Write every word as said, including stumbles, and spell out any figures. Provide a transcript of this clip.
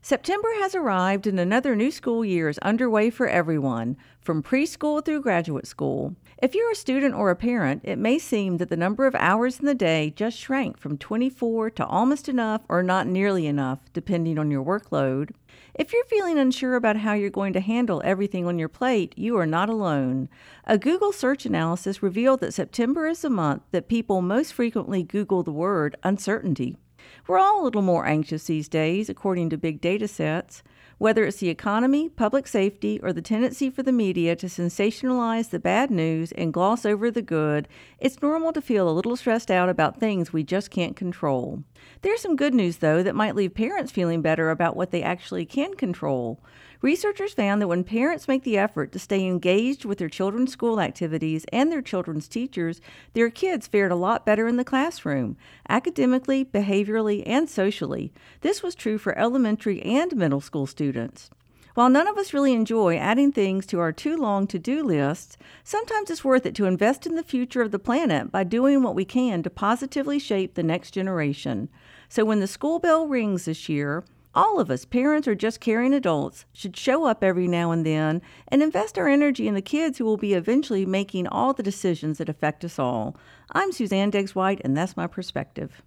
September has arrived and another new school year is underway for everyone, from preschool through graduate school. If you're a student or a parent, it may seem that the number of hours in the day just shrank from twenty-four to almost enough or not nearly enough, depending on your workload. If you're feeling unsure about how you're going to handle everything on your plate, you are not alone. A Google search analysis revealed that September is the month that people most frequently Google the word uncertainty. We're all a little more anxious these days, according to big data sets. Whether it's the economy, public safety, or the tendency for the media to sensationalize the bad news and gloss over the good, it's normal to feel a little stressed out about things we just can't control. There's some good news, though, that might leave parents feeling better about what they actually can control. Researchers found that when parents make the effort to stay engaged with their children's school activities and their children's teachers, their kids fared a lot better in the classroom, academically, behaviorally, and socially. This was true for elementary and middle school students. While none of us really enjoy adding things to our too long to-do lists, sometimes it's worth it to invest in the future of the planet by doing what we can to positively shape the next generation. So when the school bell rings this year, all of us, parents or just caring adults, should show up every now and then and invest our energy in the kids who will be eventually making all the decisions that affect us all. I'm Suzanne Deggs White, and that's my perspective.